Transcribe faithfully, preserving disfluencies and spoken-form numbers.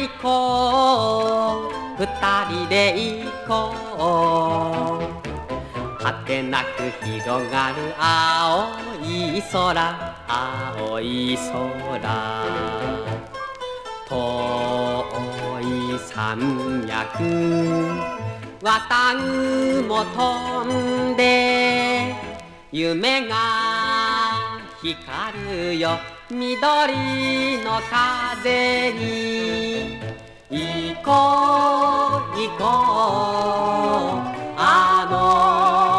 行こう二人で行こう果てなく広がる青い空青い空遠い山脈綿雲飛んで夢が光るよ緑の風に行こう行こうあの